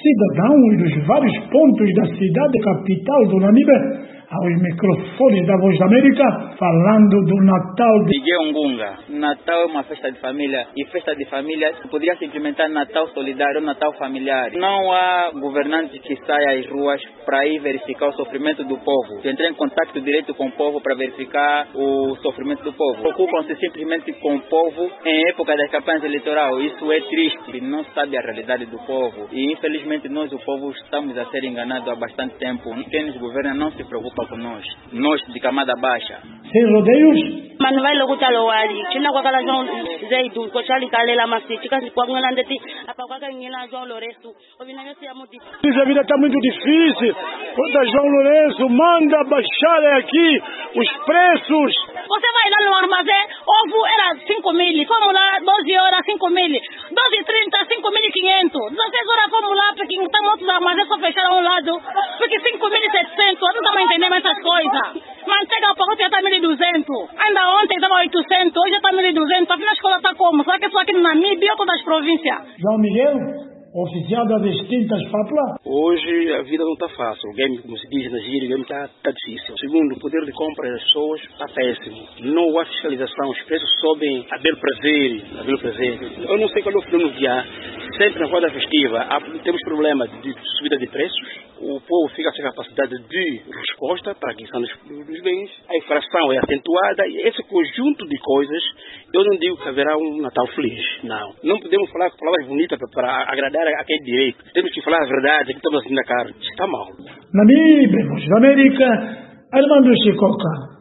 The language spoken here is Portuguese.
cidadãos dos vários pontos da cidade capital do Namibe aos microfones da Voz da América, falando do Natal de Miguel Ngunga. Natal é uma festa de família e festa de família poderia se implementar Natal solidário ou Natal familiar. Não há governante que saia às ruas para ir verificar o sofrimento do povo. Entrar em contato direto com o povo para verificar o sofrimento do povo. Preocupam-se simplesmente com o povo em época das campanhas eleitorais. Isso é triste. Não sabe a realidade do povo. E infelizmente nós, o povo, estamos a ser enganados há bastante tempo. Quem nos governa não se preocupa com nós de camada baixa. Sem rodeios? Mano vai logo talowali. China kwa kala João Zeidu, kwa chali kalela masiti, kasi kwa ngandeti, apa kwa ngina João Lourenço. Obinavyo ya muti. A vida está muito difícil. Quando João Lourenço manda baixar aqui os preços. Você vai lá no armazém, ovo era 5.000, fomos lá 12 horas 5.000, 12h30 5.500, 16 horas fomos lá porque estamos outros armazéns só fecharam um lado, porque 5.700, não estamos entendendo essas coisas. Manteiga o pacote já está 1.200, ainda ontem estava 800, hoje já está 1.200, afinal a escola está como? Será que é só aqui no Namíbia ou todas as províncias? João Miguel, oficial das extintas FAPLA. Hoje a vida não está fácil. O game, como se diz na gíria, o game está difícil. Segundo, o poder de compra das pessoas está péssimo. Não há fiscalização, os preços sobem a belo prazer. Eu não sei qual é o fenômeno que há. Sempre na roda festiva temos problema de subida de preços. O povo fica sem capacidade de resposta para a aquisição dos bens. A inflação é acentuada. E esse conjunto de coisas, eu não digo que haverá um Natal feliz. Não podemos falar com palavras bonitas para agradar aquele direito. Temos que falar a verdade, que estamos assim na cara. Está mal. Namíbia, Voz da América, Armando Chicoca.